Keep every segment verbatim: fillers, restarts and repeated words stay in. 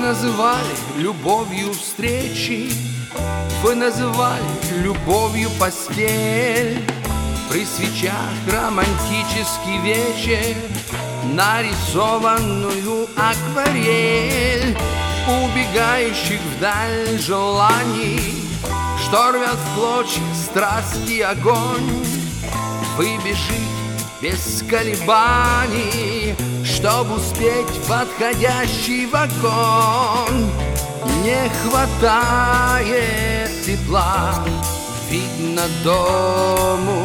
называли любовью встречи, вы называли любовью постель. При свечах романтический вечер, нарисованную акварель убегающих вдаль желаний, что рвет в клочья страсти огонь. Вы бежите без колебаний, чтобы успеть в подходящий вагон. Не хватает тепла, видно дому.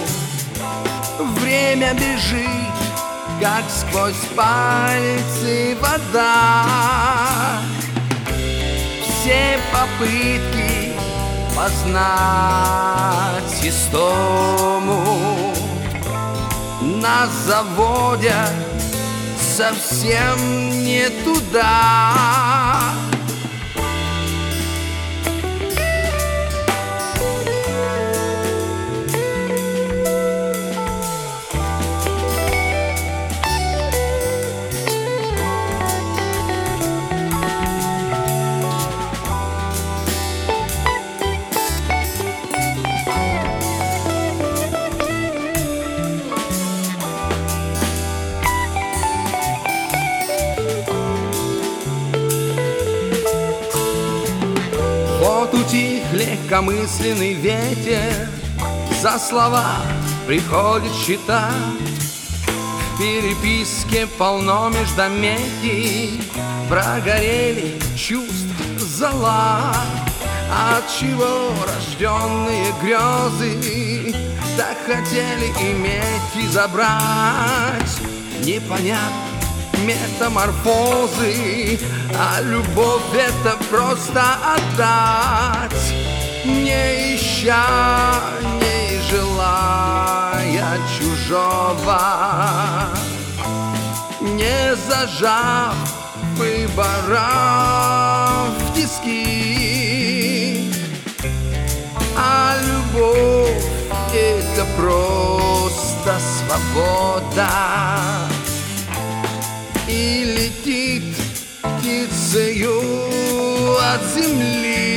Время бежит, как сквозь пальцы вода. Все попытки познать истому нас заводят совсем не туда. Вот утих легкомысленный ветер, за слова приходит счета. В переписке полно междометий, прогорели чувства зола. Отчего рожденные грезы так хотели иметь и забрать? Непонятно метаморфозы, а любовь — это просто отдать, не ища, не желая чужого, не зажав выбора в тиски. А любовь — это просто свобода, и летит птицею от земли.